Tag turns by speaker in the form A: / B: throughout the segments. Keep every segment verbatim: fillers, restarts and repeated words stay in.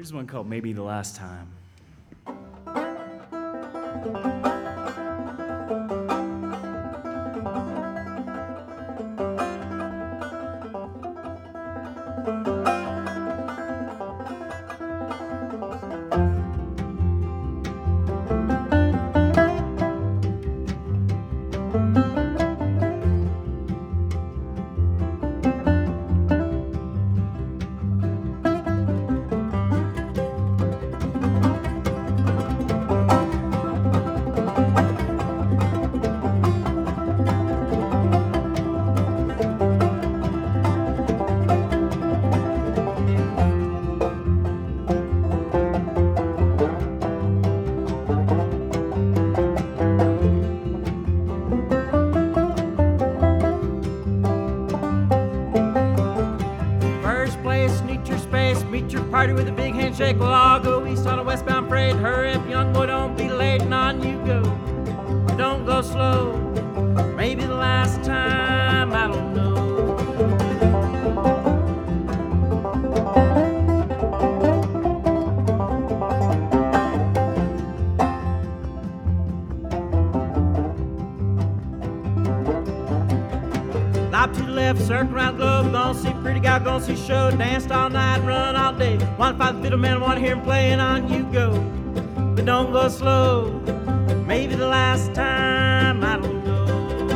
A: Here's one called Maybe the Last Time.
B: Party with a big handshake, well, I'll go east on a westbound freight. Hurry up, young boy, don't be late, and on you go. Don't go slow, maybe the last time, I don't know. Lop to the left, circle around the globe, gonna see pretty gal, gonna see show, danced all night, run all day. Wanna find the fiddle man, wanna hear him playing, on you go. But don't go slow, maybe the last time, I don't know.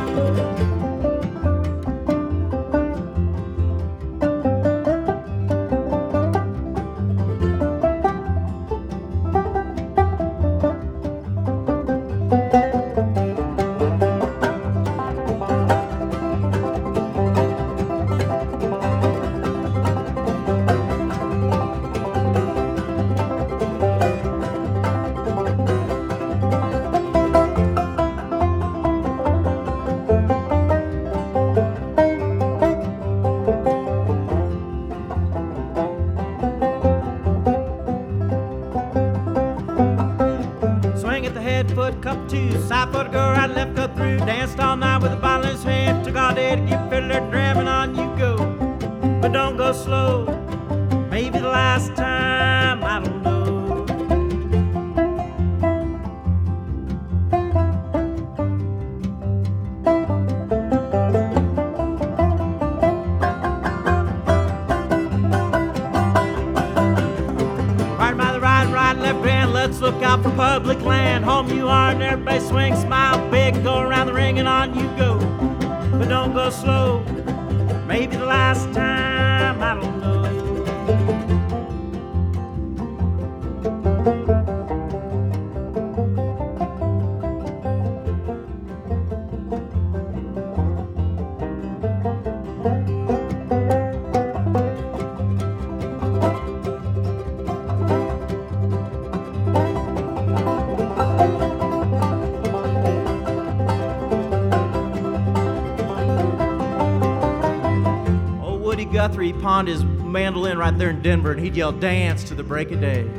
B: Cup two, side foot go right, left go through. Danced all night with a bottle in his hand. Took all day to get fiddler dramming, on you go. But don't go slow, maybe the last time, I don't know. Let's look out for public land. Home you are and everybody swing, smile big, go around the ring and on you go. But don't go slow, maybe the last time, I don't know. Guthrie pawned his mandolin right there in Denver, and he'd yell dance to the break of day.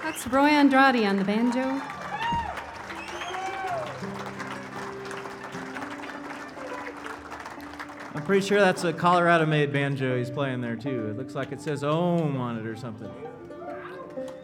C: That's Roy Andrade on the banjo.
B: I'm pretty sure that's a Colorado-made banjo he's playing there, too. It looks like it says Ohm on it or something.